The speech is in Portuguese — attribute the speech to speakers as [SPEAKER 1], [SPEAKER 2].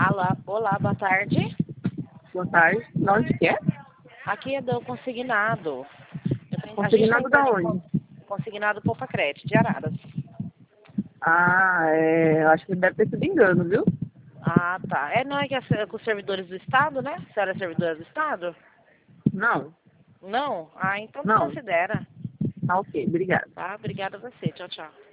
[SPEAKER 1] Olá, boa tarde.
[SPEAKER 2] Boa tarde. De onde que é?
[SPEAKER 1] Aqui é do consignado.
[SPEAKER 2] Consignado da onde?
[SPEAKER 1] Consignado Poupa Crédito, de Araras.
[SPEAKER 2] Eu acho que deve ter sido engano, viu?
[SPEAKER 1] Ah, tá. Não é que é com os servidores do Estado, né? A senhora é servidora do Estado?
[SPEAKER 2] Não,
[SPEAKER 1] Não? Ah, então
[SPEAKER 2] não.
[SPEAKER 1] considera.
[SPEAKER 2] Tá ok, obrigada.
[SPEAKER 1] Tá? Obrigada a você. Tchau, tchau.